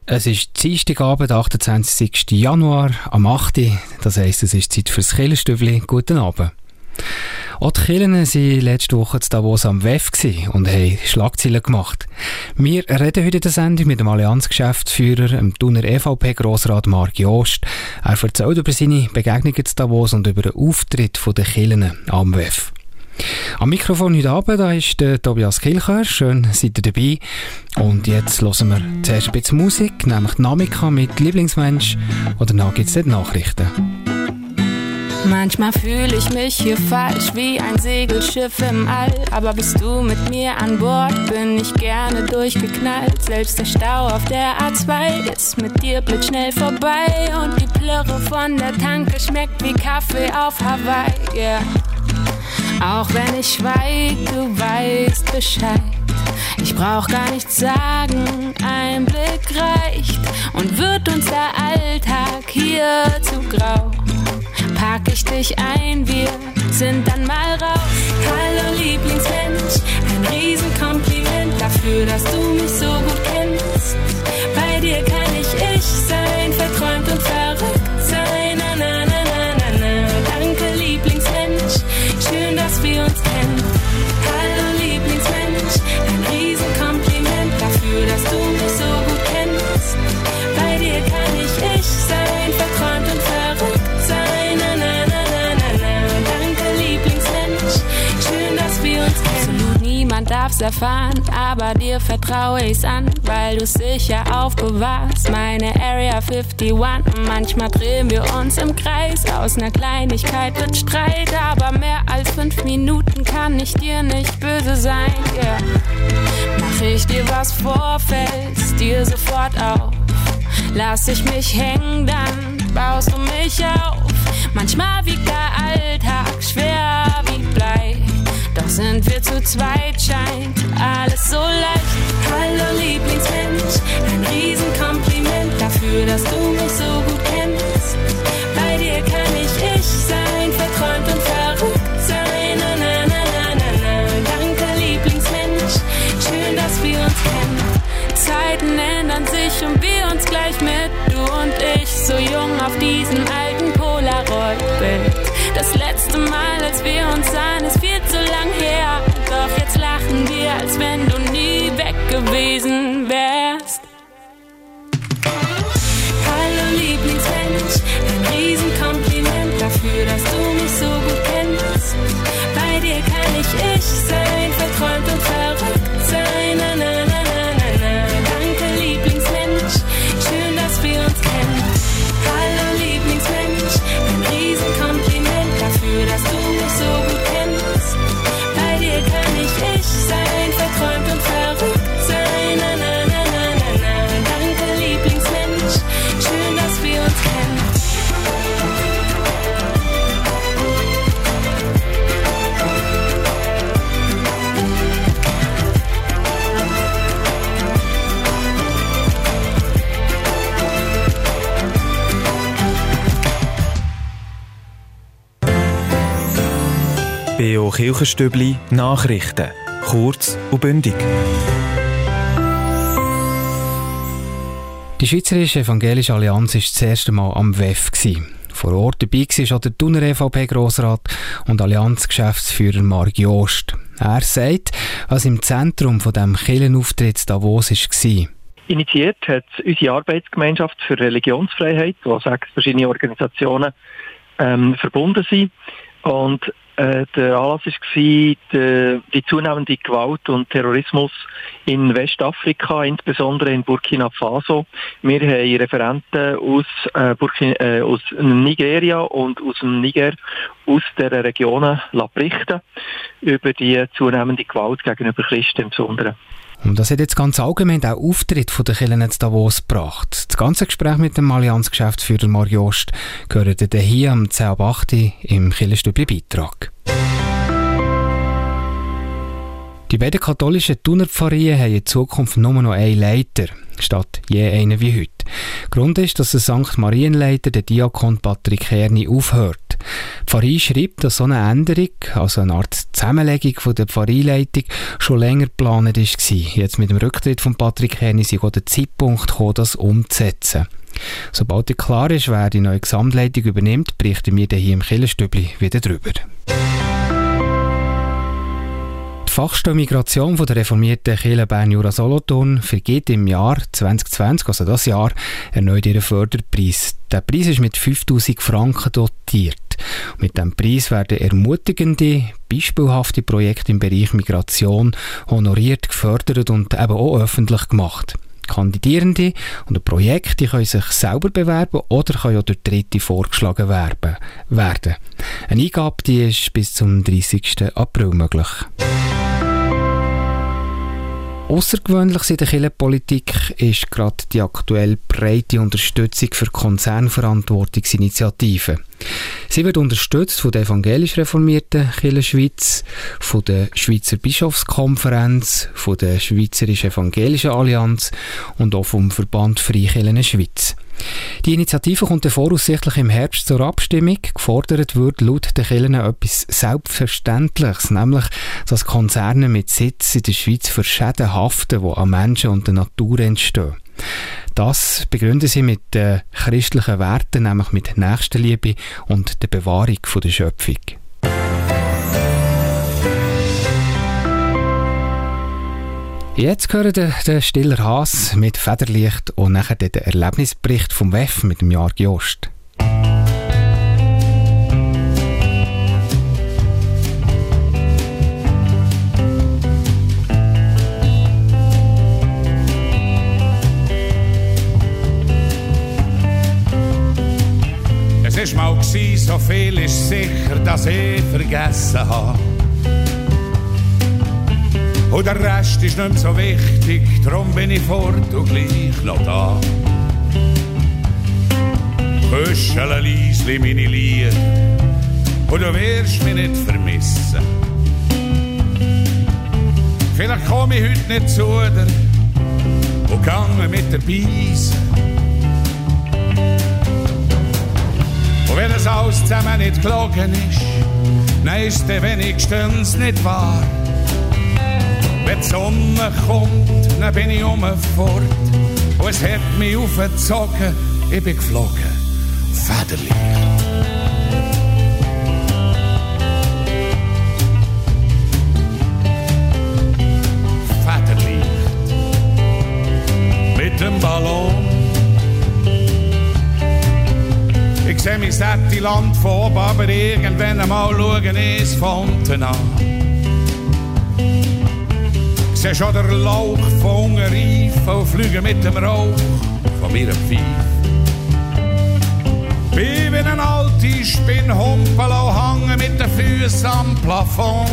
Es ist Dienstagabend, 28. Januar, am 8. Das heisst, es ist Zeit fürs Kirchenstübli. Guten Abend. Auch die Kirchen waren letzte Woche in Davos am WEF und haben Schlagzeilen gemacht. Wir reden heute in der Sendung mit dem Allianz-Geschäftsführer, dem Thuner EVP-Grossrat Marc Jost. Er erzählt über seine Begegnungen in Davos und über den Auftritt der Kirchen am WEF. Am Mikrofon heute Abend da ist der Tobias Kilchör. Schön, seid ihr dabei. Und jetzt hören wir zuerst ein bisschen Musik, nämlich die Namika mit Lieblingsmensch. Und danach gibt es die Nachrichten. Manchmal fühle ich mich hier falsch wie ein Segelschiff im All. Aber bist du mit mir an Bord, bin ich gerne durchgeknallt. Selbst der Stau auf der A2 ist mit dir blitzschnell vorbei. Und die Plörre von der Tanke schmeckt wie Kaffee auf Hawaii, yeah. Auch wenn ich schweig, du weißt Bescheid. Ich brauch gar nichts sagen, ein Blick reicht. Und wird uns der Alltag hier zu grau, pack ich dich ein, wir sind dann mal raus. Hallo Lieblingsmensch, ein Riesenkompliment dafür, dass du mich so gut kennst. Bei dir kann ich sein, verträumt und verrückt sein. Na, na, na, na, na, na. Danke Lieblingsmensch, schön, dass wir uns kennen. Hallo Lieblingsmensch, ein Riesenkompliment dafür, dass du mich so gut kennst. Bei dir kann ich sein, verträumt und verrückt sein. Na, na, na, na, na, na. Danke Lieblingsmensch, schön, dass wir uns kennen. Absolut niemand darf's erfahren, aber dir vertraue ich's an, weil du's sicher aufbewahrst. Meine Area 51, manchmal drehen wir uns im Kreis. Aus ner Kleinigkeit wird Streit, aber mehr als 5 Minuten kann ich dir nicht böse sein, yeah. Mach ich dir was vor, fällst dir sofort auf. Lass ich mich hängen, dann baust du mich auf. Manchmal wiegt der Alltag schwer wie Blei, doch sind wir zu zweit, scheint alles so leicht. Hallo Lieblingsmensch, ein Riesenkompliment dafür, dass du mich so gut kennst. Bei dir kann ich sein, verträumt und verrückt sein. Na, na, na, na, na, na. Danke Lieblingsmensch, schön, dass wir uns kennen. Zeiten ändern sich und wir uns gleich mit, du und ich, so jung auf diesem alten Polaroid-Bild. Das letzte Mal, als wir uns sahen, ist viel zu lang her. Doch jetzt lachen wir, als wenn du nie weg gewesen wärst. Hallo Lieblingsmensch, ein Riesenkompliment dafür, dass du mich so gut kennst. Bei dir kann ich sein, verträumt und verrückt sein. Na, na, na, na, na, na. Danke Lieblingsmensch, schön, dass wir uns kennen. Hallo Lieblingsmensch, ein Riesenkompliment dafür, dass du mich so gut kennst. Bei dir kann ich sein, verträumt und verrückt sein. Na, na, na, na, na, na. Danke Lieblingsmensch, schön, dass wir uns kennen. B.O. Kirchenstübli Nachrichten. Kurz und bündig. Die Schweizerische Evangelische Allianz war das erste Mal am WEF. Vor Ort dabei war auch der Thuner EVP-Grossrat und Allianz-Geschäftsführer Marc Jost. Er sagt, was im Zentrum von diesem Kirchenauftritt Davos war. Initiiert hat unsere Arbeitsgemeinschaft für Religionsfreiheit, wo 6 verschiedene Organisationen verbunden sind. Und der Anlass war die zunehmende Gewalt und Terrorismus in Westafrika, insbesondere in Burkina Faso. Wir haben Referenten aus Nigeria und aus dem Niger, aus dieser Regionen berichten über die zunehmende Gewalt gegenüber Christen im Besonderen. Und das hat jetzt ganz allgemein auch Auftritt von der Kirchen in Davos gebracht. Das ganze Gespräch mit dem Allianz-Geschäftsführer Marc Jost gehört ihr hier am 10.08. im Kirchenstübli-Beitrag. Die beiden katholischen Thuner Pfarreien haben in Zukunft nur noch einen Leiter, statt je einen wie heute. Grund ist, dass der St. Marienleiter, der Diakon Patrick Herni, aufhört. Die Pfarrei schreibt, dass so eine Änderung, also eine Art Zusammenlegung von der Pfarreileitung, schon länger geplant war. Jetzt mit dem Rücktritt von Patrick Häni ist auch der Zeitpunkt gekommen, das umzusetzen. Sobald klar ist, wer die neue Gesamtleitung übernimmt, berichten wir dann hier im Kirchenstübli wieder drüber. Die Fachstelle Migration von der reformierten Kirche Bern-Jura-Solothurn vergibt im Jahr 2020, also das Jahr, erneut ihren Förderpreis. Der Preis ist mit 5'000 Franken dotiert. Mit diesem Preis werden ermutigende, beispielhafte Projekte im Bereich Migration honoriert, gefördert und eben auch öffentlich gemacht. Kandidierende und Projekte können sich selber bewerben oder können auch durch Dritte vorgeschlagen werden. Eine Eingabe die ist bis zum 30. April möglich. Außergewöhnlich in der Kirchenpolitik ist gerade die aktuell breite Unterstützung für Konzernverantwortungsinitiativen. Sie wird unterstützt von der evangelisch reformierten Kirchenschweiz, von der Schweizer Bischofskonferenz, von der Schweizerischen Evangelischen Allianz und auch vom Verband Freikirchen Schweiz. Die Initiative kommt voraussichtlich im Herbst zur Abstimmung. Gefordert wird laut den Kirchen etwas Selbstverständliches, nämlich, dass Konzerne mit Sitz in der Schweiz für Schäden haften, die an Menschen und der Natur entstehen. Das begründen sie mit den christlichen Werten, nämlich mit Nächstenliebe und der Bewahrung der Schöpfung. Jetzt hören der Stiller Haas mit Federlicht und nachher der Erlebnisbericht vom WEF mit dem Jörg Jost. Es war mal, so viel ist sicher, dass ich vergessen habe. Und der Rest ist nicht mehr so wichtig, darum bin ich fort und gleich noch da. Küschele leisli meine Lieder und du wirst mich nicht vermissen. Vielleicht komme ich heute nicht zu dir und gange mit der Beise. Und wenn es alles zusammen nicht gelogen ist, dann ist es wenigstens nicht wahr. Wenn die Sonne kommt, dann bin ich fort. Und es hat mich aufgezogen, ich bin geflogen. Federlicht. Federlicht. Mit dem Ballon. Ich seh mein Sättiland von oben, aber irgendwann einmal schauen ins Fonten an. Ich seh schon den Lauch von unten reifen und fliegen mit dem Rauch von meiner Pfeife. Bin wie ein alte Spinnhumpel und hange mit den Füßen am Plafond.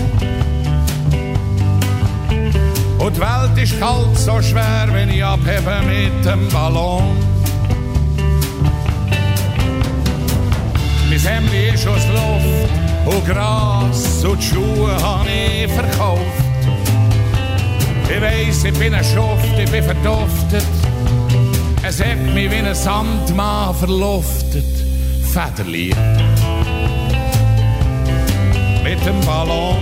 Und die Welt ist kalt so schwer, wenn ich abhebe mit dem Ballon. Mein Hemd ist aus Luft und Gras und die Schuhe habe ich verkauft. Ich weiss, ich bin ein Schuft, ich bin verduftet. Es hat mich wie ein Sandmann verluftet. Federlicht. Mit dem Ballon.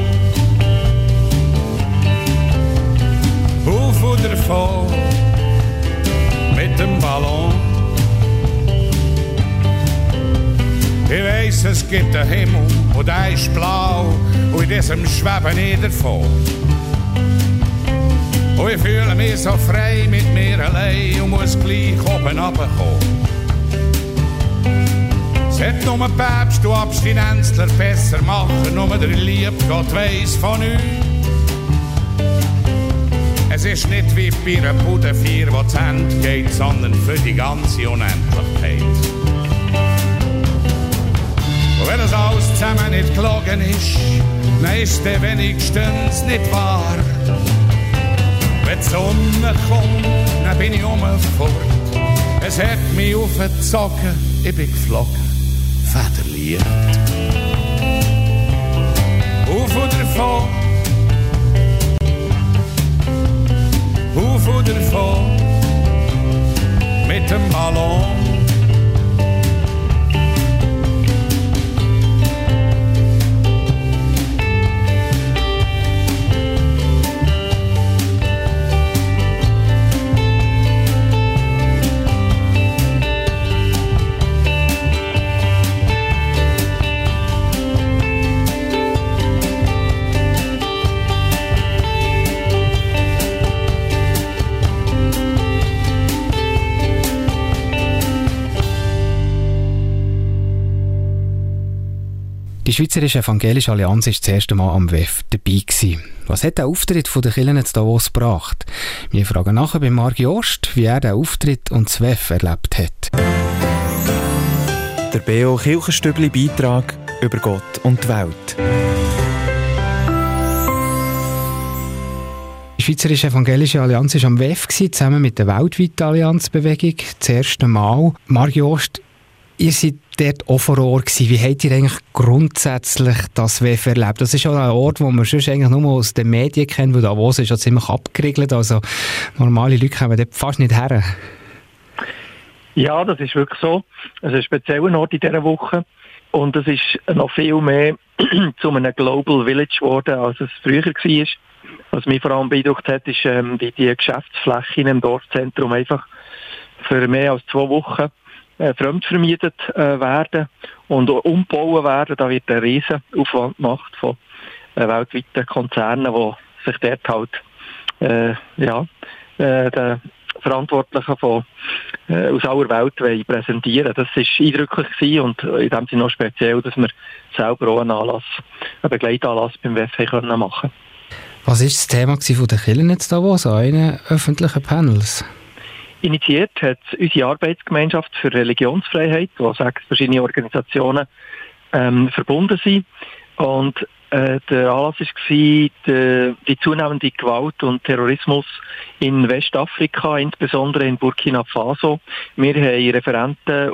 Auf und davon. Mit dem Ballon. Ich weiss, es gibt einen Himmel und der ist blau und in diesem schwebe ich davon. Und ich fühle mich so frei mit mir allein und muss gleich oben runterkommen. Es hat nur ein Päpst und Abstinenzler besser machen, nur der liebe Gott weiss von nichts. Es ist nicht wie bei einer Budenfeier, wo das Ende geht, sondern für die ganze Unendlichkeit. Und wenn das alles zusammen nicht gelogen ist, dann ist es wenigstens nicht wahr. Wenn die Sonne kommt, dann bin ich fort. Es hat mich aufgezogen, ich bin geflogen. Federlicht. Auf und davon. Auf und davon. Mit dem Ballon. Die Schweizerische Evangelische Allianz war das erste Mal am WEF dabei gewesen. Was hat der Auftritt der Kirchen in Davos gebracht? Wir fragen nachher bei Marc Jost, wie er den Auftritt und das WEF erlebt hat. Der B.O. Kirchenstübli-Beitrag über Gott und die Welt. Die Schweizerische Evangelische Allianz war am WEF zusammen mit der weltweiten Allianzbewegung das erste Mal. Marc Jost, ihr seid dort auch vor Ort gewesen. Wie habt ihr eigentlich grundsätzlich das WEF erlebt? Das ist auch ein Ort, wo man sonst eigentlich nur aus den Medien kennt, weil Davos ist ja ziemlich abgeriegelt. Also normale Leute kommen dort fast nicht her. Ja, das ist wirklich so. Es ist ein spezieller Ort in dieser Woche. Und es ist noch viel mehr zu einem Global Village geworden, als es früher war. Was mich vor allem beeindruckt hat, ist, wie die Geschäftsfläche im Dorfzentrum einfach für mehr als 2 Wochen fremdvermietet werden und umbauen werden. Da wird ein riesen Aufwand gemacht von weltweiten Konzernen, die sich dort halt den Verantwortlichen aus aller Welt präsentieren wollen. Das war eindrücklich gewesen und in dem Sinne noch speziell, dass wir selber auch einen Begleitanlass beim WEF machen konnten. Was war das Thema von den Kirchen jetzt Davos an einen öffentlichen Panels? Initiiert hat unsere Arbeitsgemeinschaft für Religionsfreiheit, wo 6 verschiedene Organisationen verbunden sind. Und der Anlass war die zunehmende Gewalt und Terrorismus in Westafrika, insbesondere in Burkina Faso. Wir haben Referenten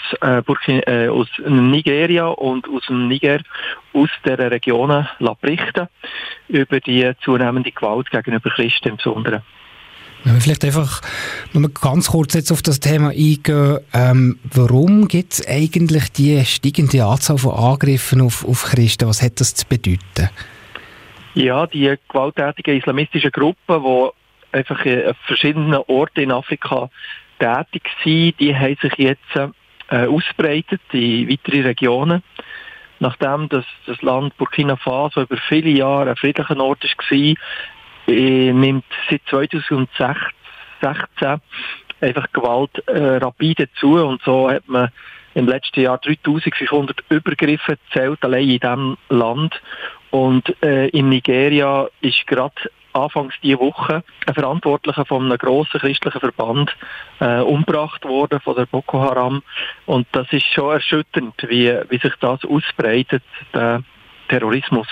aus Nigeria und aus dem Niger, aus dieser Regionen berichten über die zunehmende Gewalt gegenüber Christen im Besonderen. Wenn wir vielleicht einfach nur ganz kurz jetzt auf das Thema eingehen, warum gibt es eigentlich die steigende Anzahl von Angriffen auf Christen? Was hat das zu bedeuten? Ja, die gewalttätigen islamistischen Gruppen, die einfach an verschiedenen Orten in Afrika tätig sind, die haben sich jetzt ausbreitet in weitere Regionen. Nachdem das Land Burkina Faso über viele Jahre ein friedlicher Ort war, nimmt seit 2016 einfach Gewalt rapide zu und so hat man im letzten Jahr 3500 Übergriffe gezählt, allein in diesem Land. Und in Nigeria ist gerade anfangs diese Woche ein Verantwortlicher von einem grossen christlichen Verband umgebracht worden von der Boko Haram. Und das ist schon erschütternd, wie sich das ausbreitet, der Terrorismus.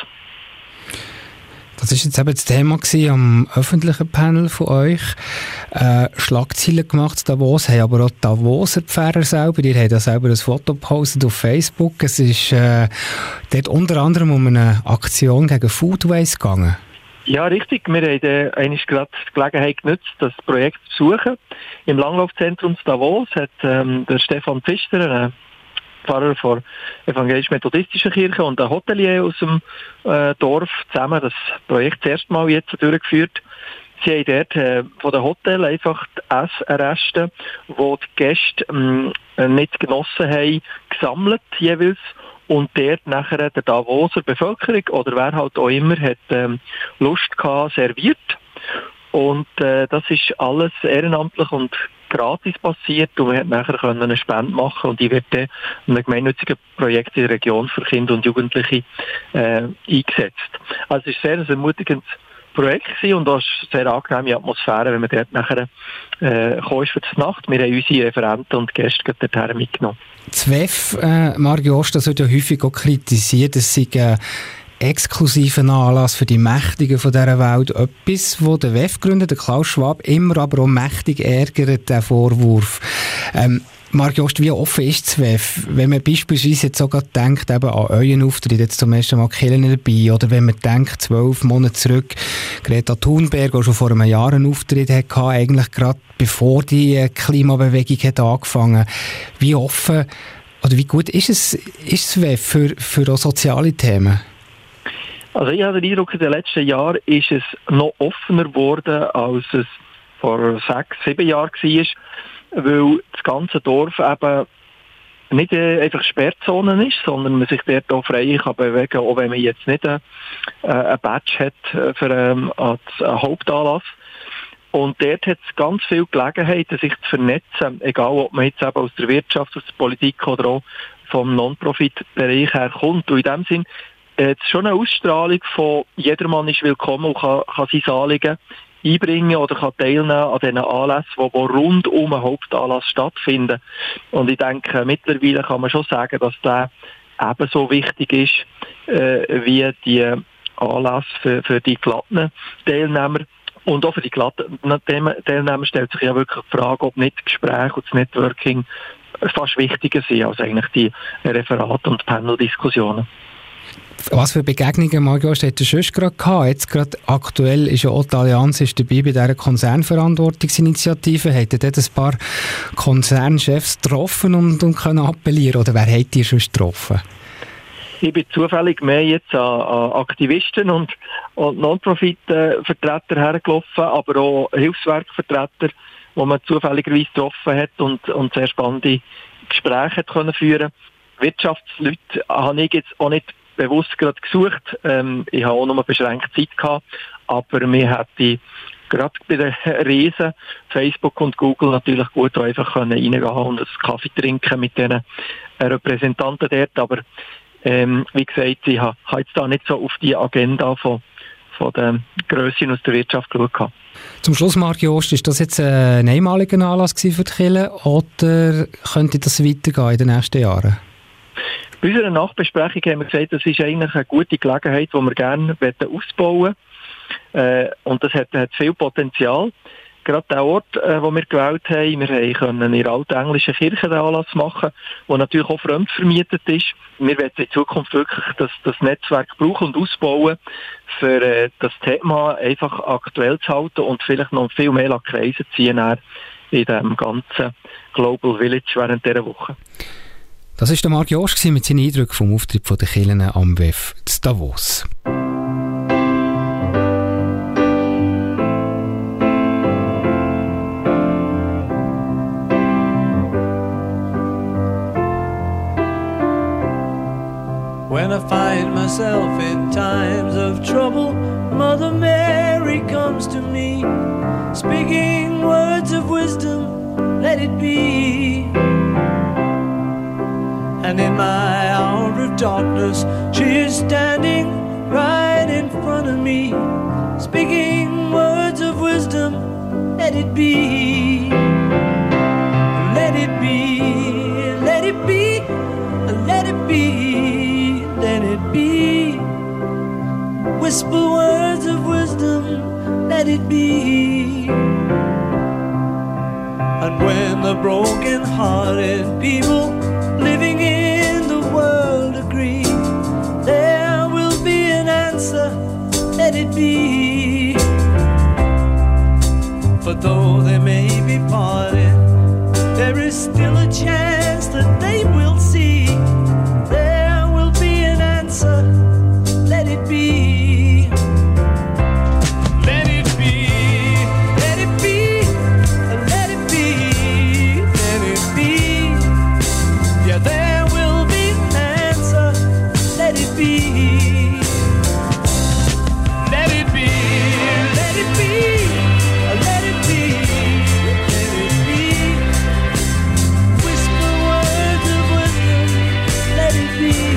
Das war jetzt eben das Thema am öffentlichen Panel von euch. Schlagzeilen gemacht Davos, haben aber auch die Davoser Pfarrer selber. Ihr habt ja selber ein Foto gepostet auf Facebook. Es ist dort unter anderem um eine Aktion gegen Food Waste gegangen. Ja, richtig. Wir haben eigentlich gerade die Gelegenheit genutzt, das Projekt zu besuchen. Im Langlaufzentrum Davos hat der Stefan Pfister, Pfarrer der evangelisch-methodistischen Kirche und ein Hotelier aus dem Dorf zusammen das Projekt das erste Mal jetzt durchgeführt. Sie haben dort von den Hotels einfach die Essreste, die die Gäste nicht genossen haben, gesammelt jeweils und dort nachher der Davoser Bevölkerung oder wer halt auch immer hat Lust gehabt, serviert. Und das ist alles ehrenamtlich und gratis passiert und wir konnten nachher eine Spende machen und die wird dann in einem gemeinnützigen Projekt in der Region für Kinder und Jugendliche eingesetzt. Also es war ein sehr ermutigendes Projekt und auch eine sehr angenehme Atmosphäre, wenn man dort nachher kam für die Nacht. Wir haben unsere Referenten und Gäste dorthin mitgenommen. Das WEF, Marc Jost, das wird ja häufig auch kritisiert, es sei exklusiven Anlass für die Mächtigen von dieser Welt. Etwas, wo der WEF-Gründer, der Klaus Schwab, immer aber auch mächtig ärgert, der Vorwurf. Marc Jost, wie offen ist das WEF? Wenn man beispielsweise jetzt sogar denkt, eben an euren Auftritt, jetzt zum ersten Mal Kirchen dabei, oder wenn man denkt, 12 Monate zurück, Greta Thunberg, die schon vor einem Jahr einen Auftritt hatte, eigentlich gerade bevor die Klimabewegung hat angefangen. Wie offen oder wie gut ist das WEF für auch soziale Themen? Also ich habe den Eindruck, in den letzten Jahren ist es noch offener geworden, als es vor 6, 7 Jahren war, weil das ganze Dorf eben nicht einfach Sperrzonen ist, sondern man sich dort auch frei kann bewegen, auch wenn man jetzt nicht ein Badge hat für einen Hauptanlass. Und dort hat es ganz viel Gelegenheit, sich zu vernetzen, egal ob man jetzt eben aus der Wirtschaft, aus der Politik oder auch vom Non-Profit-Bereich her kommt. Und in dem Sinn, es ist schon eine Ausstrahlung von jedermann ist willkommen und kann sein Anliegen einbringen oder kann teilnehmen an diesen Anlässen, die rund um den Hauptanlass stattfinden. Und ich denke, mittlerweile kann man schon sagen, dass der ebenso wichtig ist wie die Anlässe für die glatten Teilnehmer. Und auch für die glatten Teilnehmer stellt sich ja wirklich die Frage, ob nicht Gespräche und das Networking fast wichtiger sind als eigentlich die Referate und Panel-Diskussionen. Was für Begegnungen, Marc Jost, hat er schon gerade gehabt? Jetzt gerade aktuell ist ja auch die Allianz dabei bei dieser Konzernverantwortungsinitiative. Hat er dort ein paar Konzernchefs getroffen und können appellieren? Oder wer hat ihr schon getroffen? Ich bin zufällig mehr jetzt an Aktivisten und Non-Profit-Vertreter hergelaufen, aber auch Hilfswerkvertreter, die man zufälligerweise getroffen hat und sehr spannende Gespräche hat können führen. Wirtschaftsleute habe ich jetzt auch nicht bewusst gerade gesucht. Ich habe auch noch beschränkt Zeit gehabt, aber mir hätte gerade bei den Riesen Facebook und Google natürlich gut einfach reingehen und einen Kaffee trinken mit diesen Repräsentanten dort, aber wie gesagt, ich habe jetzt da nicht so auf die Agenda von der Grössen aus der Wirtschaft geschaut. Zum Schluss, Marc Jost, ist das jetzt ein einmaliger Anlass für die Kirche oder könnte das weitergehen in den nächsten Jahren? Bei unserer Nachbesprechung haben wir gesagt, das ist eigentlich eine gute Gelegenheit, die wir gerne ausbauen wollen. Und das hat viel Potenzial. Gerade der Ort, den wir gewählt haben, wir können in der alten englischen Kirche den Anlass machen, der natürlich auch fremdvermietet ist. Wir wollen in Zukunft wirklich das Netzwerk brauchen und ausbauen, für das Thema einfach aktuell zu halten und vielleicht noch viel mehr Kreise ziehen in diesem ganzen Global Village während dieser Woche. Das war der Marc Jost mit seinen Eindrücken vom Auftritt der Kirchen am WEF in Davos. When I find myself in times of trouble, Mother Mary comes to me, speaking words of wisdom, let it be. And in my hour of darkness, she is standing right in front of me, speaking words of wisdom, let it be. Let it be, let it be, let it be, let it be. Whisper words of wisdom, let it be. And when the broken-hearted people living in the world agree, there will be an answer, let it be. But though they may be parted, there is still a chance that they will see. There will be an answer, let it be. Let it be, let it be, let it be, let it be. Yeah, there will be an answer, let it be. Let it be, let it be, let it be, let it be. Whisper words of wisdom, let it be.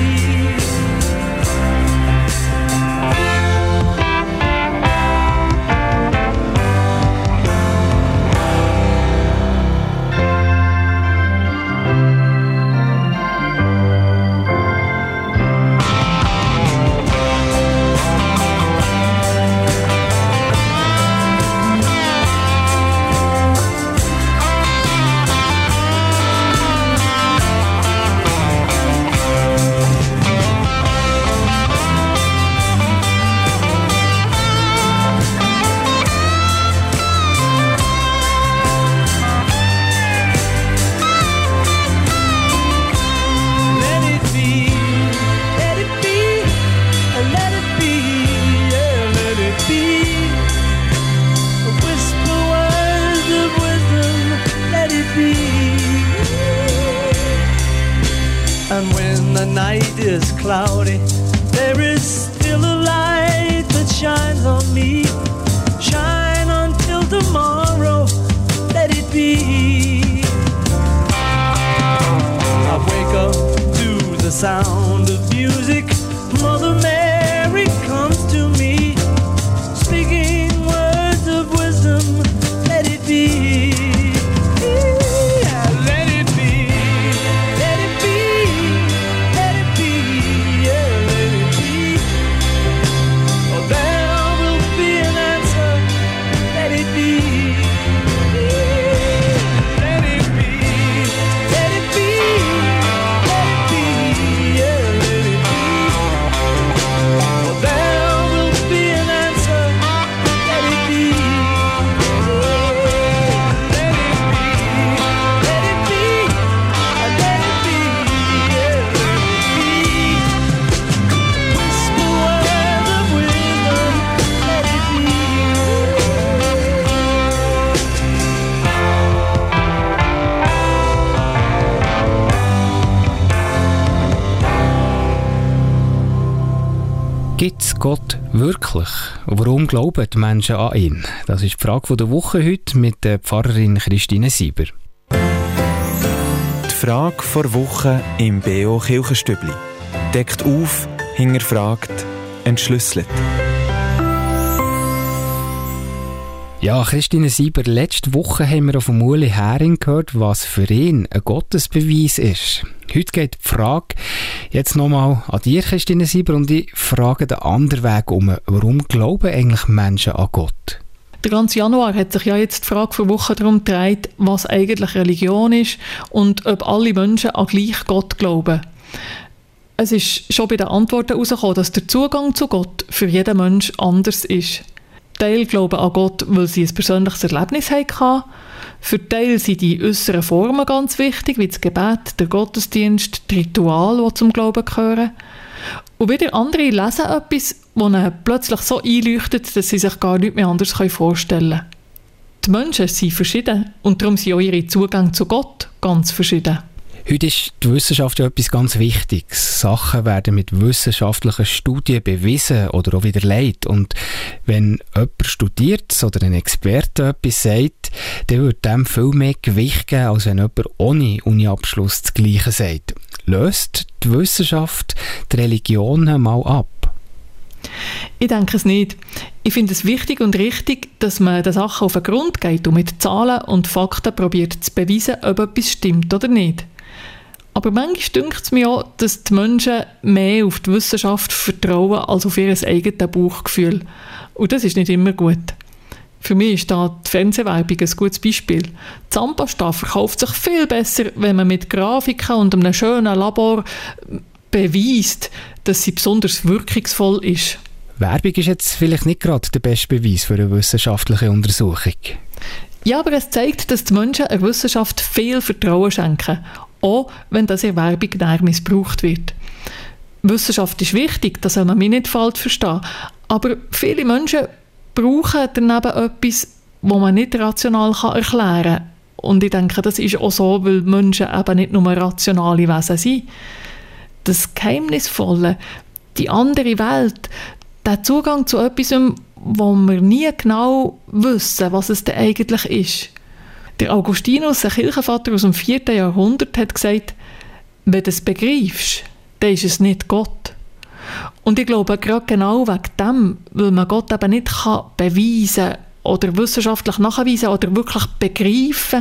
And when the night is cloudy, there is still a light that shines on me. Shine until tomorrow, let it be. I wake up to Wirklich? Warum glauben die Menschen an ihn? Das ist die Frage der Woche heute mit der Pfarrerin Christine Sieber. Die Frage der Woche im B.O. Kirchenstübli. Deckt auf, hinterfragt, entschlüsselt. Ja, Christine Sieber, letzte Woche haben wir von Uli Hering gehört, was für ihn ein Gottesbeweis ist. Heute geht die Frage jetzt nochmal an dir, Christine Sieber, und ich frage den anderen Weg um. Warum glauben eigentlich Menschen an Gott? Der ganze Januar hat sich ja jetzt die Frage für Wochen darum gedreht, was eigentlich Religion ist und ob alle Menschen an gleich Gott glauben. Es ist schon bei den Antworten herausgekommen, dass der Zugang zu Gott für jeden Menschen anders ist. Teil glauben an Gott, weil sie ein persönliches Erlebnis hatten. Für Teil sind die äußeren Formen ganz wichtig, wie das Gebet, der Gottesdienst, die Rituale, die zum Glauben gehören. Und wieder andere lesen etwas, das ihnen plötzlich so einleuchtet, dass sie sich gar nichts mehr anders vorstellen können. Die Menschen sind verschieden und darum sind auch ihre Zugänge zu Gott ganz verschieden. Heute ist die Wissenschaft ja etwas ganz Wichtiges. Sachen werden mit wissenschaftlichen Studien bewiesen oder auch widerlegt. Und wenn jemand studiert oder ein Experte etwas sagt, dann wird dem viel mehr Gewicht geben, als wenn jemand ohne Uni-Abschluss das Gleiche sagt. Löst die Wissenschaft die Religion mal ab? Ich denke es nicht. Ich finde es wichtig und richtig, dass man den Sachen auf den Grund geht und mit Zahlen und Fakten probiert zu beweisen, ob etwas stimmt oder nicht. Aber manchmal dünkt es mir auch, dass die Menschen mehr auf die Wissenschaft vertrauen als auf ihr eigenes Bauchgefühl. Und das ist nicht immer gut. Für mich ist da die Fernsehwerbung ein gutes Beispiel. Die Zahnpasta verkauft sich viel besser, wenn man mit Grafiken und einem schönen Labor beweist, dass sie besonders wirkungsvoll ist. Werbung ist jetzt vielleicht nicht gerade der beste Beweis für eine wissenschaftliche Untersuchung. Ja, aber es zeigt, dass die Menschen der Wissenschaft viel Vertrauen schenken. Auch wenn das in Werbung näher missbraucht wird. Wissenschaft ist wichtig, das soll man mich nicht falsch verstehen. Aber viele Menschen brauchen daneben etwas, das man nicht rational erklären kann. Und ich denke, das ist auch so, weil Menschen eben nicht nur rationale Wesen sind. Das Geheimnisvolle, die andere Welt, der Zugang zu etwas, wo wir nie genau wissen, was es denn eigentlich ist. Der Augustinus, ein Kirchenvater aus dem 4. Jahrhundert, hat gesagt, wenn du es begreifst, dann ist es nicht Gott. Und ich glaube, gerade genau wegen dem, weil man Gott eben nicht beweisen kann oder wissenschaftlich nachweisen oder wirklich begreifen,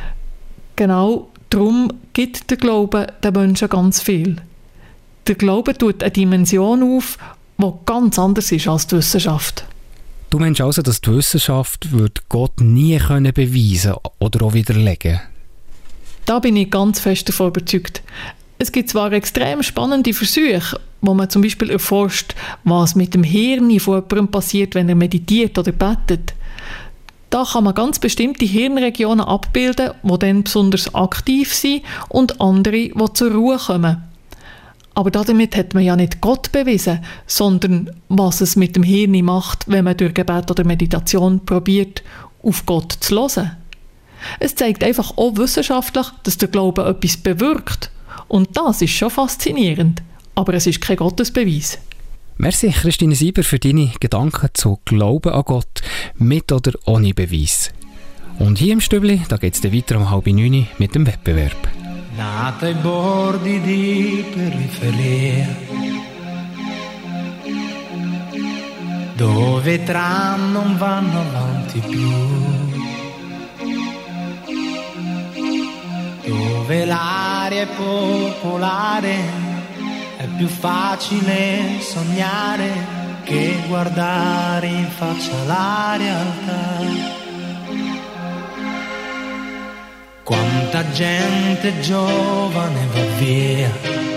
genau darum gibt der Glaube den Menschen ganz viel. Der Glaube tut eine Dimension auf, die ganz anders ist als die Wissenschaft. Du meinst also, dass die Wissenschaft wird Gott nie beweisen oder auch widerlegen? Da bin ich ganz fest davon überzeugt. Es gibt zwar extrem spannende Versuche, wo man zum Beispiel erforscht, was mit dem Hirn von jemandem passiert, wenn er meditiert oder betet. Da kann man ganz bestimmte Hirnregionen abbilden, die dann besonders aktiv sind und andere, die zur Ruhe kommen. Aber damit hat man ja nicht Gott bewiesen, sondern was es mit dem Hirn macht, wenn man durch Gebet oder Meditation probiert, auf Gott zu hören. Es zeigt einfach auch wissenschaftlich, dass der Glaube etwas bewirkt. Und das ist schon faszinierend. Aber es ist kein Gottesbeweis. Merci, Christine Sieber, für deine Gedanken zu Glauben an Gott, mit oder ohne Beweis. Und hier im Stübli, da geht es dann weiter um 8:30 mit dem Wettbewerb. Nata ai bordi di periferia, dove i tram non vanno avanti più, dove l'aria è popolare, è più facile sognare che guardare in faccia la realtà. Quanta gente giovane va via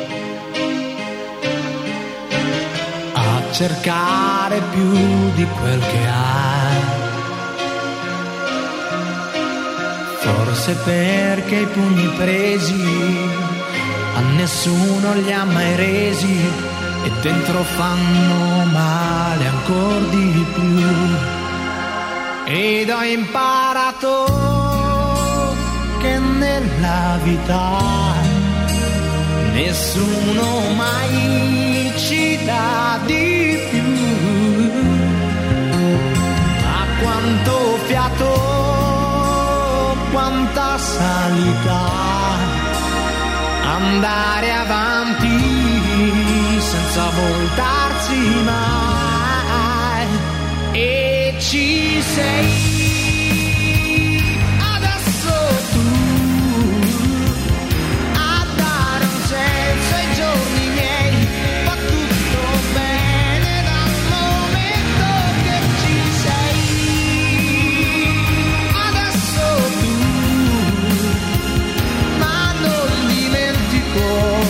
a cercare più di quel che ha, forse perché i pugni presi a nessuno li ha mai resi e dentro fanno male ancor di più. Ed ho imparato che nella vita nessuno mai ci dà di più. quanto fiato, quanta salita, andare avanti senza voltarsi mai. E ci sei adesso tu a dare un senso ai giorni miei. Va tutto bene dal momento che ci sei adesso tu, ma non dimentico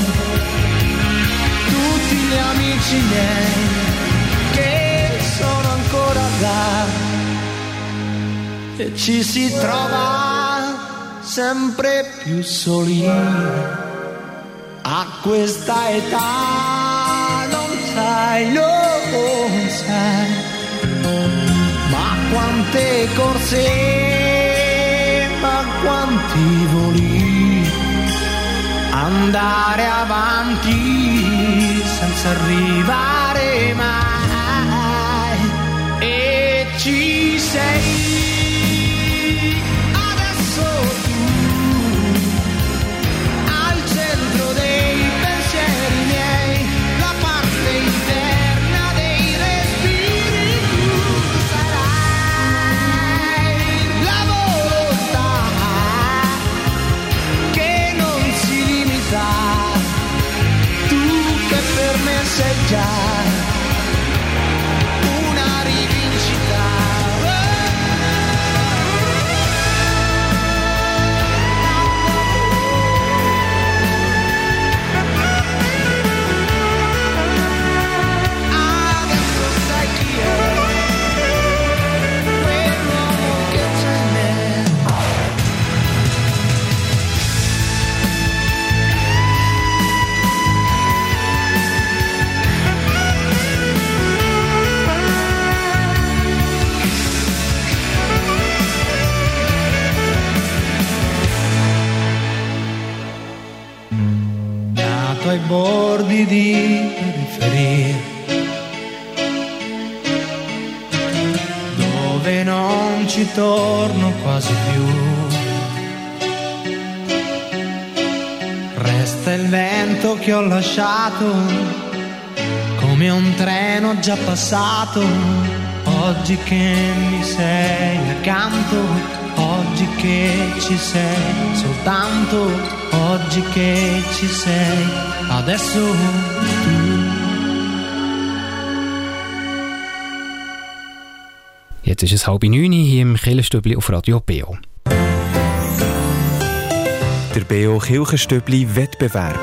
tutti gli amici miei che sono ancora là. E ci si trova sempre più soli a questa età, non sai, ma quante corse, ma quanti voli, andare avanti senza arrivare mai. E ci sei adesso tu al centro dei pensieri miei, la parte interna dei respiri. Tu sarai la volontà che non si limita, tu che per me sei già una rivincita. Adesso sai chi è quell'uomo che c'è in me. Nato ai bordi di periferia, dove non ci torno quasi più, resta il vento che ho lasciato come un treno già passato. Oggi che mi sei accanto, oggi che ci sei soltanto, oggi che ci sei adesso tu. Jetzt ist es 8:30 hier im Kirchenstübli auf Radio BO. Der BO Kirchenstübli Wettbewerb.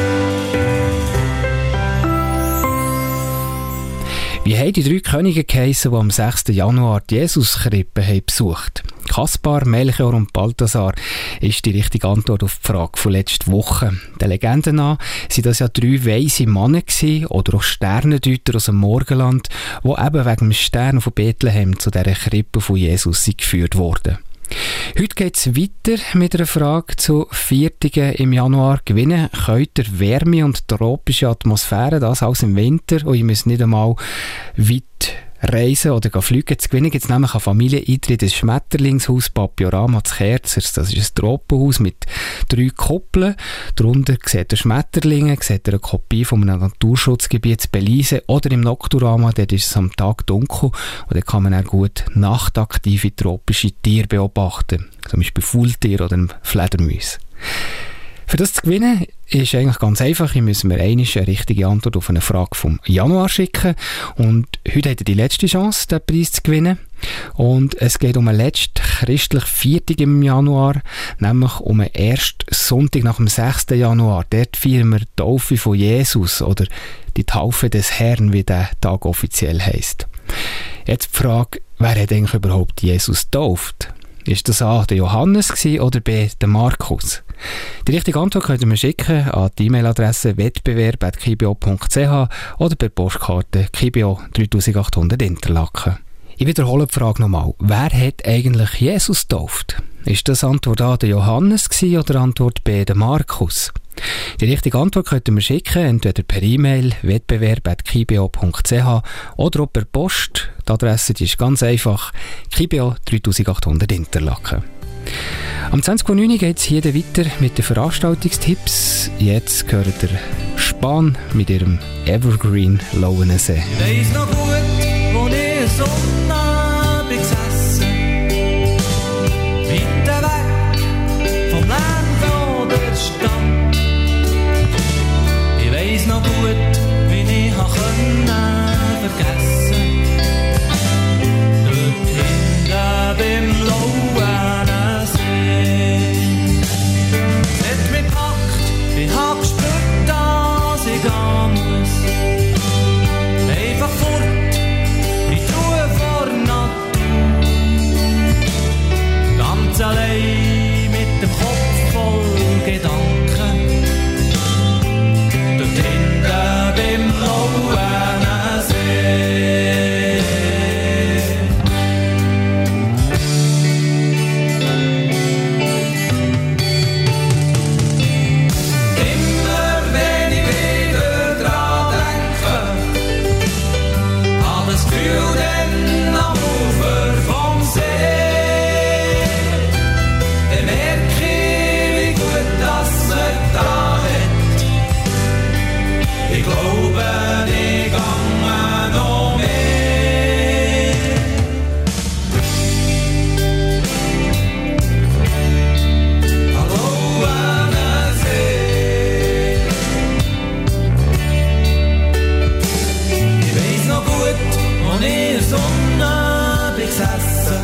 Wie haben die 3 Könige geheissen, die am 6. Januar die Jesuskrippe besucht haben? Kaspar, Melchior und Balthasar ist die richtige Antwort auf die Frage von letzter Woche. Der Legende nach waren das ja 3 weise Männer oder auch Sternendeuter aus dem Morgenland, die eben wegen dem Stern von Bethlehem zu dieser Krippe von Jesus geführt wurden. Heute geht es weiter mit einer Frage zu Viertigen im Januar. Gewinnen könnt ihr Wärme und tropische Atmosphäre, das alles im Winter, und ihr müsst nicht einmal weit reisen oder fliegen. Zu gewinnen gibt es nämlich eine Familieneintritt ins Schmetterlingshaus Papiorama zu Kerzers. Das ist ein Tropenhaus mit 3 Kuppeln. Darunter seht ihr Schmetterlinge, seht ihr eine Kopie von einem Naturschutzgebiet zu Belize, oder im Nocturama, dort ist es am Tag dunkel und dort kann man auch gut nachtaktive tropische Tiere beobachten, zum Beispiel Faultiere oder Fledermäuse. Für das zu gewinnen ist eigentlich ganz einfach. Hier müssen wir eine richtige Antwort auf eine Frage vom Januar schicken. Und heute habt ihr die letzte Chance, den Preis zu gewinnen. Und es geht um einen letzten christlichen Viertag im Januar, nämlich um den ersten Sonntag nach dem 6. Januar. Dort feiern wir die Taufe von Jesus oder die Taufe des Herrn, wie der Tag offiziell heisst. Jetzt die Frage, wer hat eigentlich überhaupt Jesus getauft? Ist das A, der Johannes oder B, der Markus? Die richtige Antwort könnt ihr mir schicken an die E-Mail-Adresse wettbewerb@kibio.ch oder per Postkarte Kibio 3800 Interlaken. Ich wiederhole die Frage nochmal. Wer hat eigentlich Jesus getauft? Ist das Antwort A, der Johannes oder Antwort B, der Markus? Die richtige Antwort könnt ihr mir schicken, entweder per E-Mail wettbewerb@kibio.ch oder auch per Post. Die Adresse die ist ganz einfach, Kibio 3800 Interlaken. Am 20.09 Uhr geht es hier weiter mit den Veranstaltungstipps. Jetzt gehört der Spahn mit ihrem Evergreen Lauensee. Ich weiss noch gut, wo ich Sonne bin gesessen, weit weg vom Land oder Stadt. Ich weiss noch gut, wie ich vergessen dort hinten beim Lauensee. Es hat mich gepackt, ich hab gespürt, dass ich gehen muss. Einfach fort, ich tue vor Natur. Ganz allein mit dem Kopf voll Gedanken. Dort hinten beim Lauensee. Immer wenn ich wieder dran denke, an das Gefühl dann am Ufer vom See, dann merke ich, wie gut das man da hat. Ich glaube, ich gange noch mehr. Hallo, Lauensee. Ich weiss noch gut, wo ich in der Sonne bin gesessen,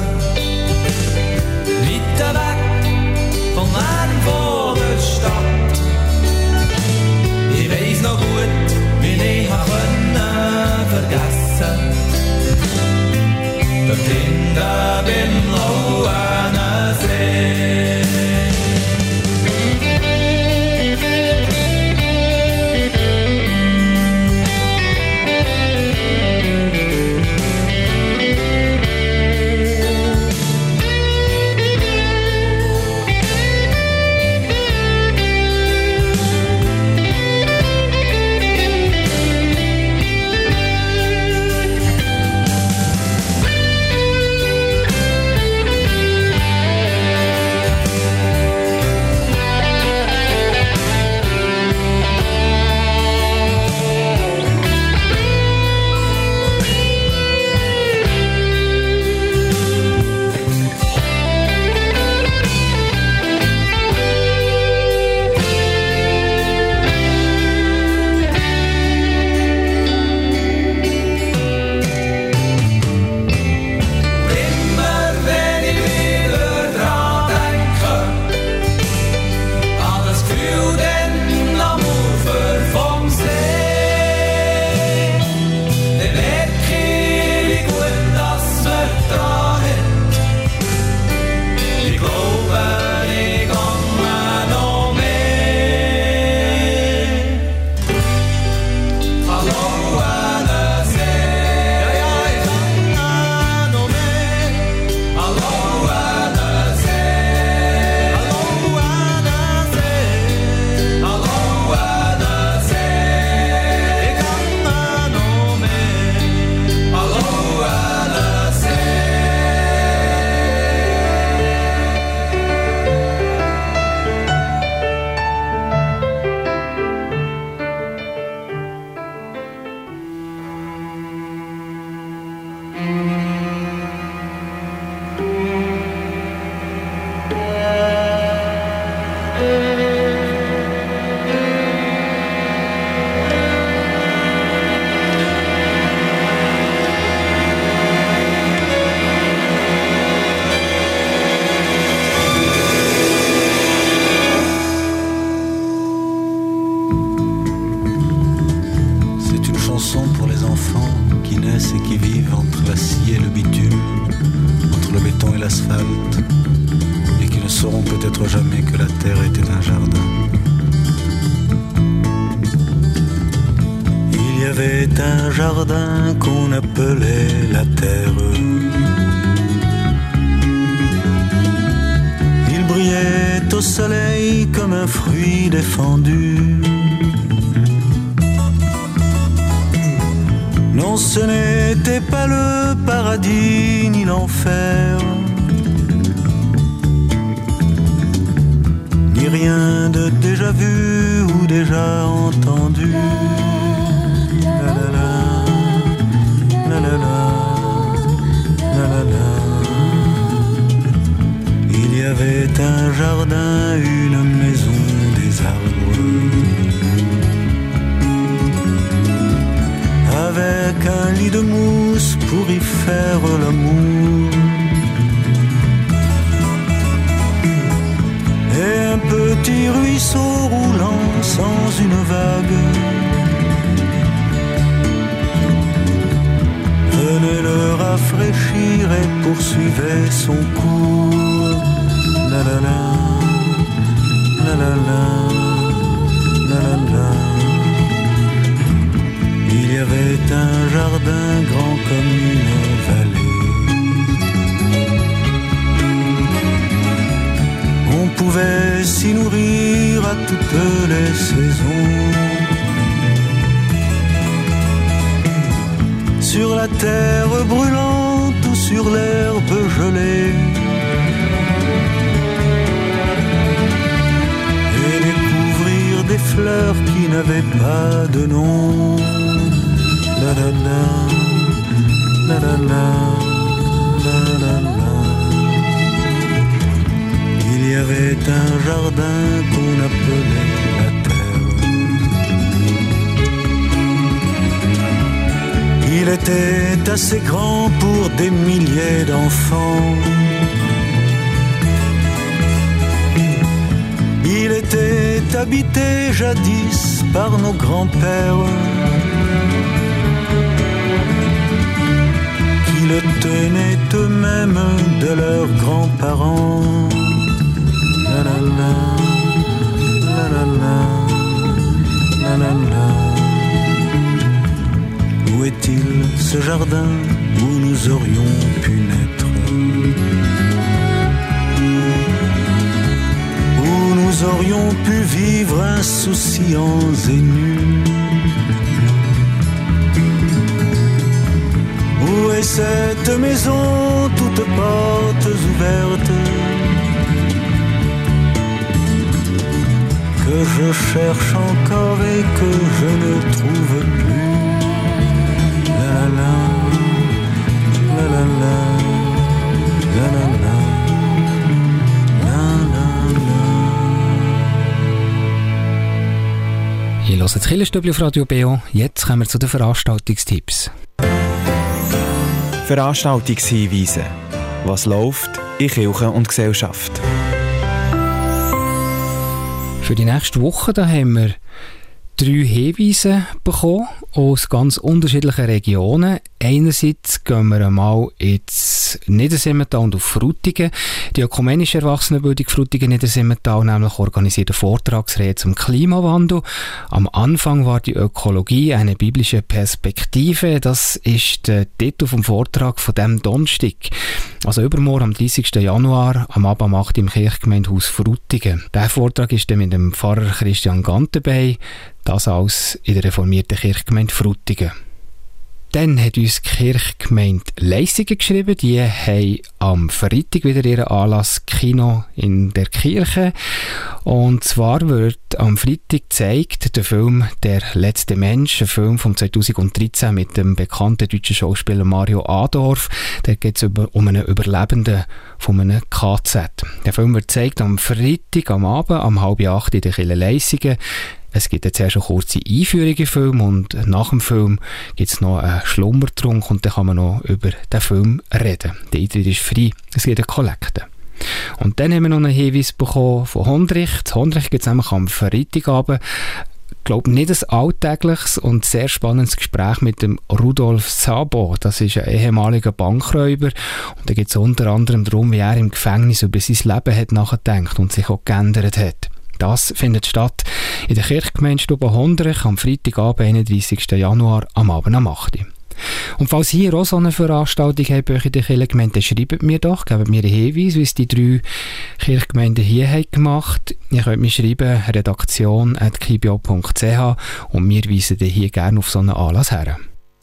weit weg vom Lärm von der Stadt. Ich weiss noch gut, wie ich vergessen dort hinten beim Lauensee. Qu'on appelait la terre. Il brillait au soleil comme un fruit défendu. Non, ce n'était pas le paradis ni l'enfer, ni rien de déjà vu ou déjà entendu. La la la, la la la, la la la. Il y avait un jardin, une maison, des arbres, avec un lit de mousse pour y faire l'amour, et un petit ruisseau roulant sans une vague venait le rafraîchir et poursuivait son cours. La la la, la la la, la la la. Il y avait un jardin grand comme une vallée. On pouvait s'y nourrir à toutes les saisons. Sur la terre brûlante ou sur l'herbe gelée, et découvrir des fleurs qui n'avaient pas de nom. La la la, la la la, la la la. Il y avait un jardin qu'on appelait la terre. Il était assez grand pour des milliers d'enfants. Il était habité jadis par nos grands-pères, qui le tenaient eux-mêmes de leurs grands-parents. La la la, la la la, la la la. Où est-il ce jardin où nous aurions pu naître, où nous aurions pu vivre insouciants et nus? Où est cette maison, toutes portes ouvertes, que je cherche encore et que je ne trouve plus? La la la, la la la, la la la, la la la. Ihr hört das Kirchenstübli auf Radio BO. Jetzt kommen wir zu den Veranstaltungstipps. Veranstaltungshinweise. Was läuft in Kirche und Gesellschaft? Für die nächste Woche da haben wir 3 Hinweise bekommen aus ganz unterschiedlichen Regionen. Einerseits gehen wir einmal ins Niedersimmental und auf Frutigen. Die ökumenische Erwachsenenbildung Frutigen Niedersimmental nämlich organisiert eine Vortragsreihe zum Klimawandel. Am Anfang war die Ökologie eine biblische Perspektive. Das ist der Titel vom Vortrag von diesem Donnerstag. Also übermorgen am 30. Januar am Abend um 8 im Kirchgemeindehaus Frutigen. Der Vortrag ist dann mit dem Pfarrer Christian Gant dabei. Das alles in der reformierten Kirchgemeinde Frutigen. Dann hat uns die Kirchgemeinde Leissigen geschrieben. Die haben am Freitag wieder ihren Anlass Kino in der Kirche. Und zwar wird am Freitag gezeigt der Film «Der letzte Mensch», ein Film von 2013 mit dem bekannten deutschen Schauspieler Mario Adorf. Da geht es um einen Überlebenden von einem KZ. Der Film wird gezeigt am Freitag am Abend um 7:30 in der Kirche Leissigen. Es gibt jetzt erst eine kurze Einführung in den Film und nach dem Film gibt es noch einen Schlummertrunk und dann kann man noch über den Film reden. Der Eintritt ist frei, es gibt eine Kollekte. Und dann haben wir noch einen Hinweis bekommen von Hondrich. In Hondrich gibt es nämlich am Freitagabend, ich glaube, nicht ein alltägliches und sehr spannendes Gespräch mit dem Rudolf Sabo. Das ist ein ehemaliger Bankräuber und da geht es unter anderem darum, wie er im Gefängnis über sein Leben hat nachgedacht und sich auch geändert hat. Das findet statt in der Kirchgemeindestube Hondrich am Freitagabend, 31. Januar, am Abend um 8 Uhr. Und falls ihr auch so eine Veranstaltung habt bei euch in der Kirchgemeinde, schreibt mir doch, gebt mir einen Hinweis, wie es die 3 Kirchgemeinden hier haben gemacht. Ihr könnt mir schreiben, redaktion@kibio.ch, und wir weisen dann hier gerne auf so einen Anlass her.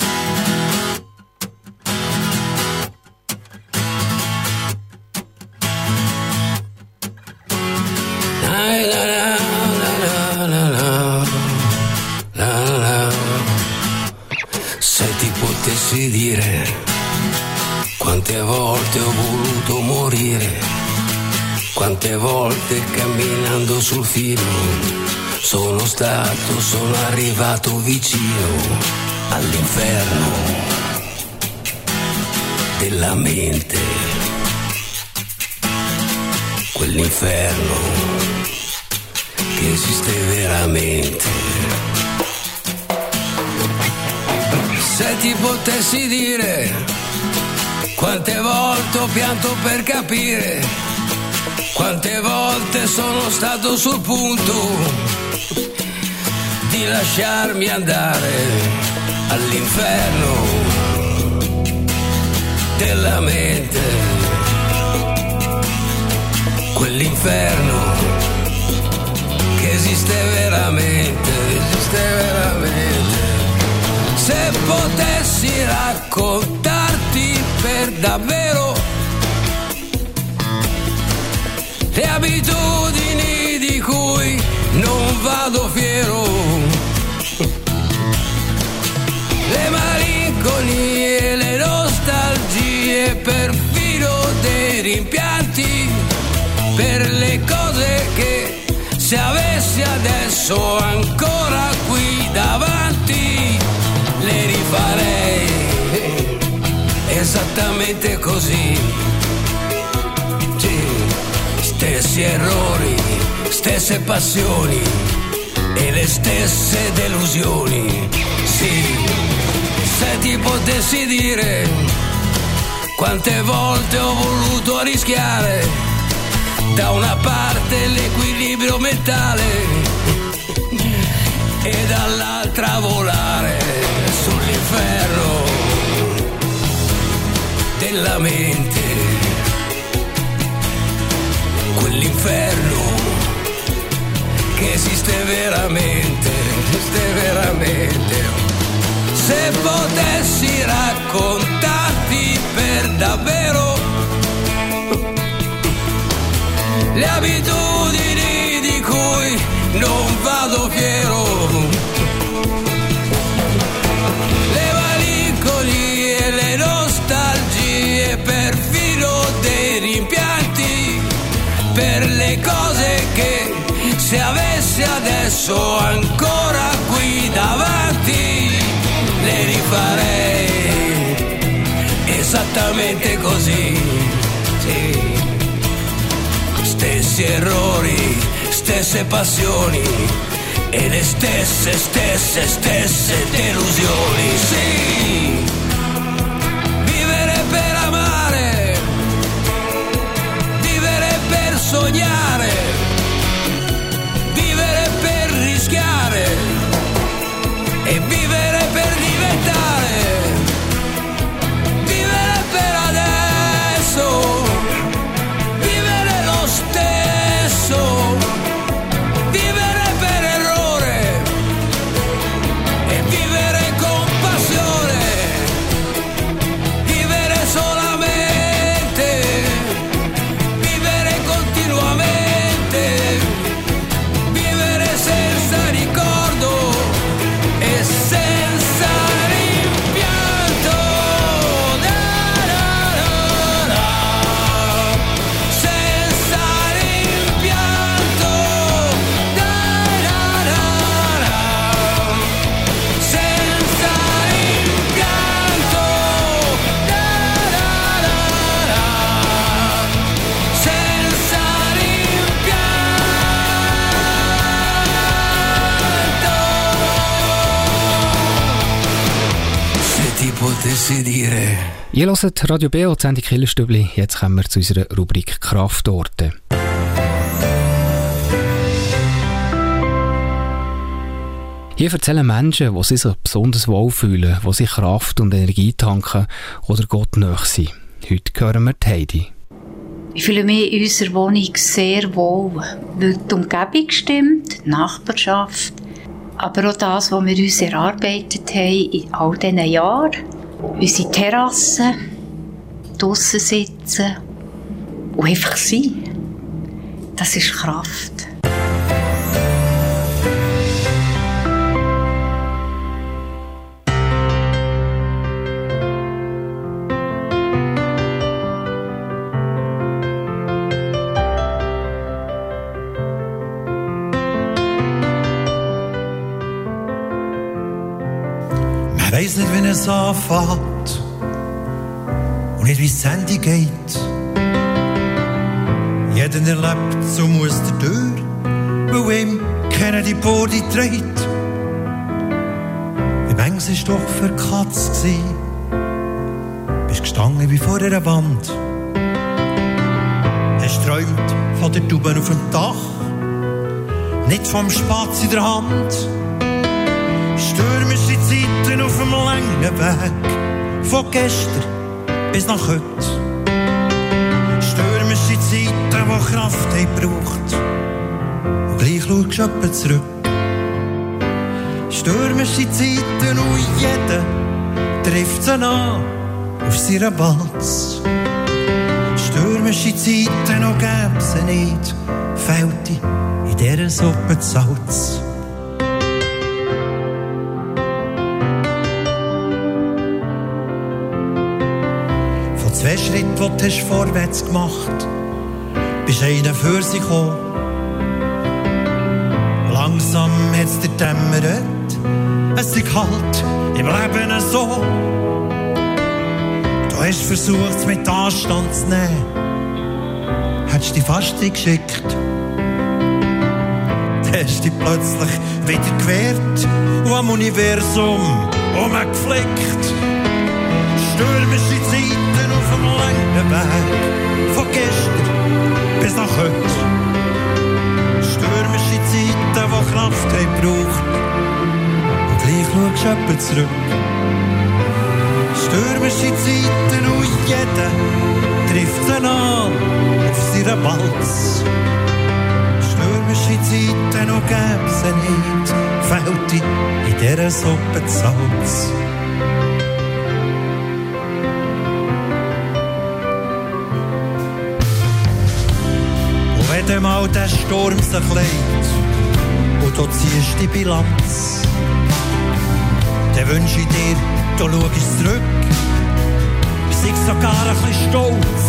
Se ti potessi dire quante volte ho voluto morire, quante volte camminando sul filo sono arrivato vicino all'inferno della mente, quell'inferno che esiste veramente. Se ti potessi dire quante volte ho pianto per capire, quante volte sono stato sul punto di lasciarmi andare all'inferno della mente, quell'inferno che esiste veramente, esiste veramente. Se potessi raccontarti per davvero le abitudini di cui non vado fiero, le malinconie, le nostalgie, perfino dei rimpianti per le cose che se avessi adesso ancora qui davanti le rifarei esattamente così. Sì, stessi errori, stesse passioni e le stesse delusioni. Sì, se ti potessi dire quante volte ho voluto rischiare da una parte l'equilibrio mentale e dall'altra volare sull'inferno della mente, quell'inferno che esiste veramente, esiste veramente. Se potessi raccontarti per davvero le abitudini di cui non vado fiero, le malinconie, le nostalgie, perfino dei rimpianti per le cose che se avessi adesso ancora qui davanti le rifarei esattamente così. Sì. Stessi errori, stesse passioni e le stesse delusioni. Sì, vivere per amare, vivere per sognare, vivere per rischiare e vivere per diventare, vivere per adesso, vivere lo stesso, vivere per errore e vivere con passione, vivere solamente, vivere continuamente, vivere senza ricordo e senza rimpianto. Da, da, da, da. Senza rimpianto. Da, da, da, da. Senza rimpianto. Da, da, da, da. Senza rimpianto. Se ti potessi dire. Ihr hört Radio BO, die Sendung Killerstübli. Jetzt kommen wir zu unserer Rubrik Kraftorte. Hier erzählen Menschen, die sich besonders wohlfühlen, die sich Kraft und Energie tanken oder Gott nahe sind. Heute hören wir die Heidi. Ich fühle mich in unserer Wohnung sehr wohl, weil die Umgebung stimmt, die Nachbarschaft, aber auch das, was wir uns erarbeitet haben in all diesen Jahren. Unsere Terrasse, draussen sitzen und einfach sein. Das ist Kraft. Ich weiss nicht, wie es anfängt und nicht, wie es zu Ende geht. Jeder erlebt, so muss der durch, weil ihm keiner die Body trägt. Wie manches war doch für die Katze. Bist gestanden wie vor einer Wand. Hast träumt von der Taube auf dem Dach, nicht vom Spatz in der Hand. Stürmische Zeiten auf dem langen Weg, von gestern bis nach heute. Stürmische Zeiten, die Kraft haben gebraucht, und gleich schaust du etwa zurück. Stürmische Zeiten und jeder trifft sie an auf seiner Balz. Stürmische Zeiten und gäbe sie nicht, fehlt in dieser Suppe Salz. Zwei Schritte, die du hast vorwärts gemacht, bist einer für sich gekommen. Langsam hat es dir dämmert, es ist halt im Leben so. Du hast versucht, es mit Anstand zu nehmen, hättest dich fast geschickt. Du hast dich plötzlich wieder gewehrt und am Universum umgeflickt. Stürmische Zeiten auf dem langen Weg, von gestern bis nach heute. Stürmische Zeiten, die Kraft haben gebraucht, und gleich schaust du etwa zurück. Stürmische Zeiten und jeder trifft sie an auf seiner Balz. Stürmische Zeiten und gäbe sie nicht, fehlt in dieser Suppe Salz. Wenn mal der Sturm sich legt und du ziehst die Bilanz, dann wünsche ich dir, du schaust zurück, sei sogar ein bisschen stolz.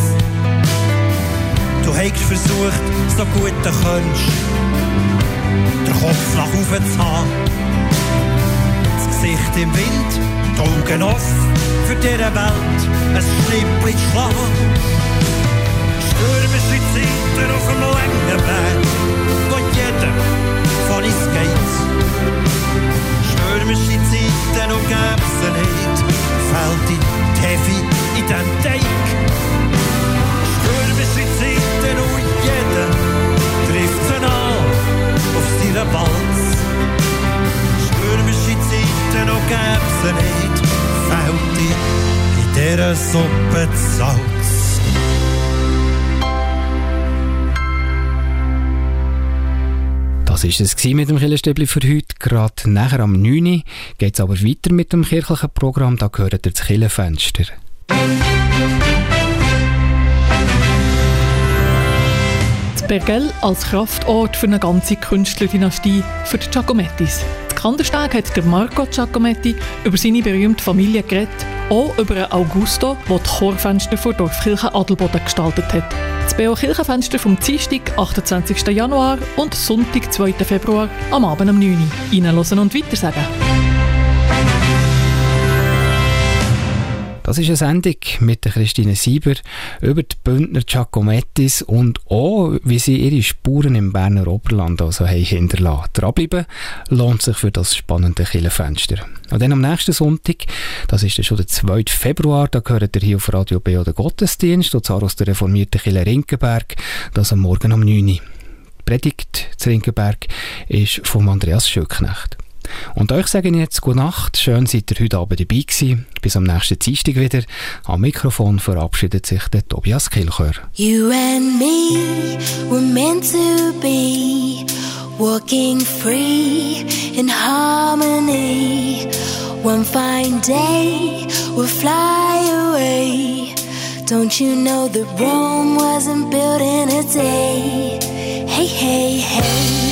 Du hast versucht, so gut du kannst, den Kopf nach oben zu haben, das Gesicht im Wind, die Augen offen, für diese Welt ein Schnippchen zu schlagen. Stürmische Zeiten auf dem langen Weg, wo jeder von uns geht. Stürmische Zeiten und gäbe sie nicht, fällt die Heavy in den Teig. Stürmische Zeiten und jeder trifft sie an auf seiner Balz. Stürmische Zeiten und gäbe sie nicht, fällt in dieser Suppe Salz. Das war es mit dem Kirchenstübli für heute. Gerade nachher am 9 Uhr geht es aber weiter mit dem kirchlichen Programm. Da gehört ihr das Kirchenfenster. Das Bergell als Kraftort für eine ganze Künstlerdynastie für die Giacomettis. In Kandersteg hat der Marco Giacometti über seine berühmte Familie geredet, auch über Augusto, der die Chorfenster vor Dorfkirche Adelboden gestaltet hat. Das BO Kirchenfenster vom Dienstag, 28. Januar und Sonntag, 2. Februar am Abend um 9 Uhr. Reinhören und weitersagen. Das ist eine Sendung mit der Christine Sieber über die Bündner Giacomettis und auch, wie sie ihre Spuren im Berner Oberland also haben hinterlassen. Dranbleiben lohnt sich für das spannende Kirchenfenster. Und dann am nächsten Sonntag, das ist dann schon der 2. Februar, da gehört ihr hier auf Radio B oder Gottesdienst, und zwar aus der reformierten Kirche Rinkenberg, das am Morgen um 9 Uhr. Die Predigt zu Rinkenberg ist von Andreas Schöcknecht. Und euch sage ich jetzt gute Nacht. Schön seid ihr heute Abend dabei gewesen. Bis am nächsten Dienstag wieder. Am Mikrofon verabschiedet sich der Tobias Kilchör. You and me were meant to be, walking free in harmony. One fine day we'll fly away. Don't you know that Rome wasn't built in a day? Hey, hey, hey.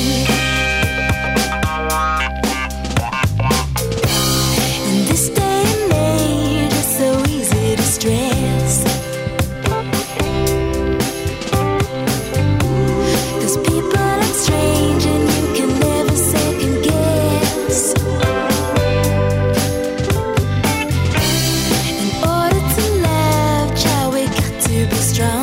In this day and age, it's so easy to stress. 'Cause people act strange and you can never second guess. In order to love, child, we got to be strong.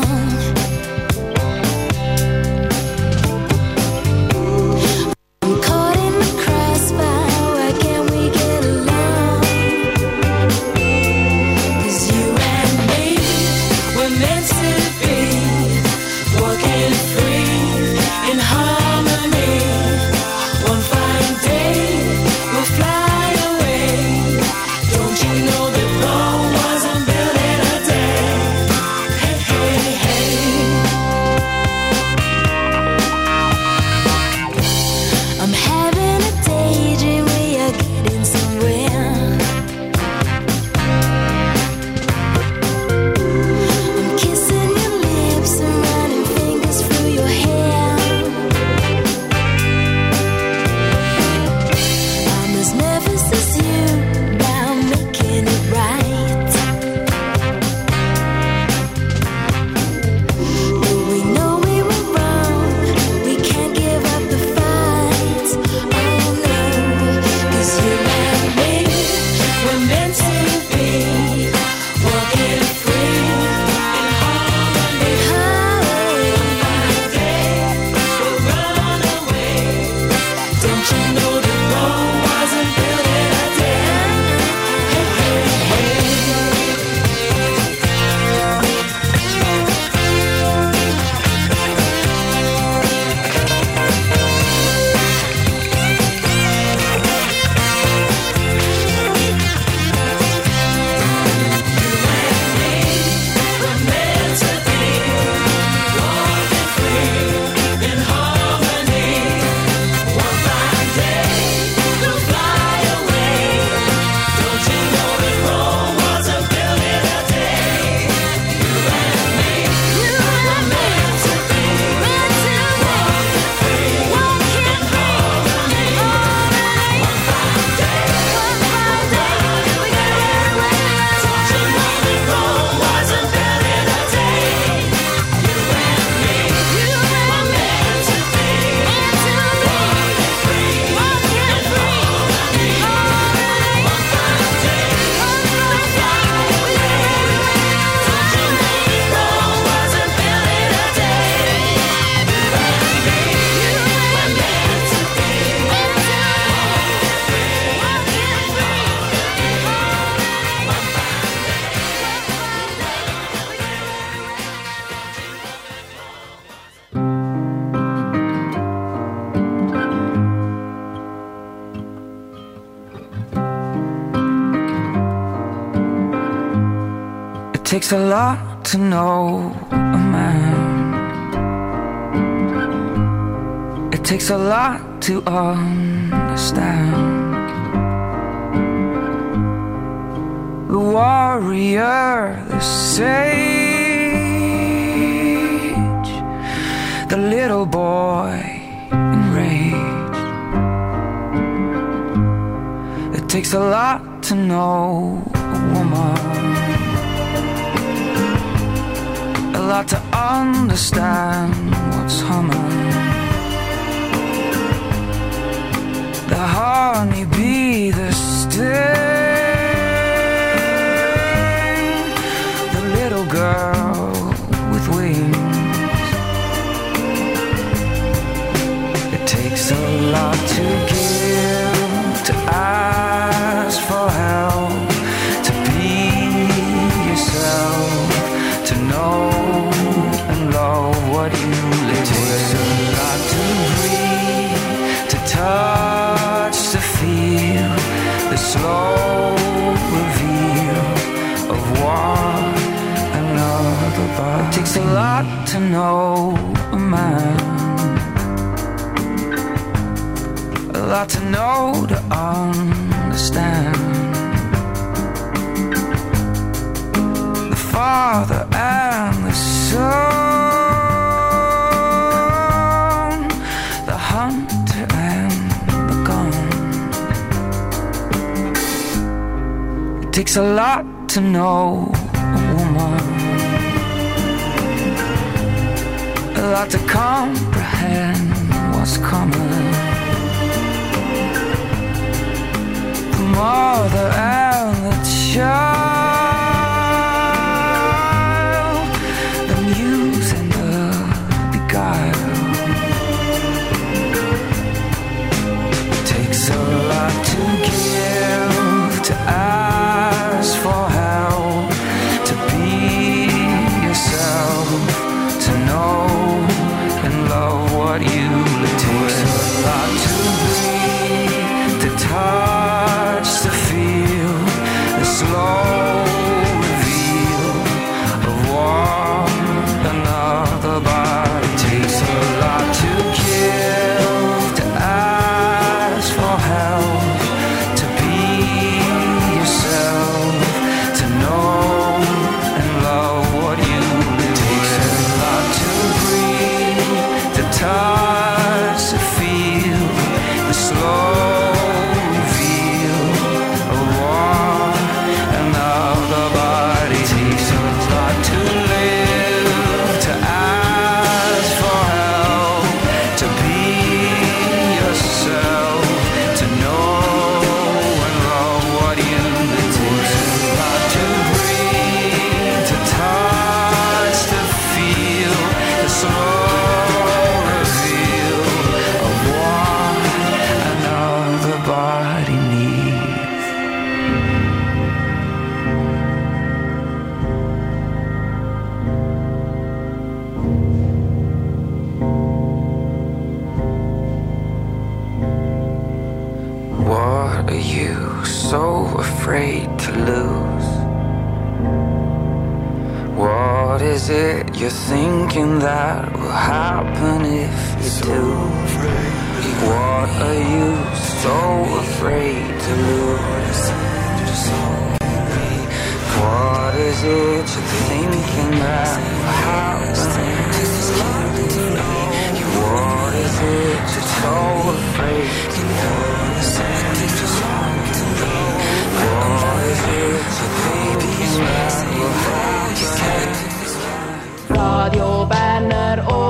Takes a lot to know a man. It takes a lot to understand the warrior, the sage, the little boy enraged. It takes a lot to know a woman, a lot to understand what's humming. The honeybee, the sting, the little girl with wings. It takes a lot to give, to ask for help, to be yourself, to know and love what you live with. It takes a lot to breathe, to touch, to feel. takes a lot to know a man, a lot to know to understand. The Father and the Son, the hunter and the gun. It takes a lot to know a woman, a lot to comprehend what's coming. The mother and the child, the muse and the beguile. It takes a lot to give, to ask for help, to be yourself, to know and love what you live with. It takes a lot to breathe, to touch, to feel the slow reveal of one another body. It takes a lot to give, to ask for help, to be yourself, to know and love what you live with. It takes a lot to breathe, to touch, to feel the slow reveal of one another body. It takes a lot to live, to ask for help, to be yourself, to know and love what you live with. It takes a lot to breathe, to touch, to feel the slow reveal of what another body needs. What are you so afraid to lose? What is it you're thinking that will happen if you do? What are you so afraid to lose? What is it you're thinking that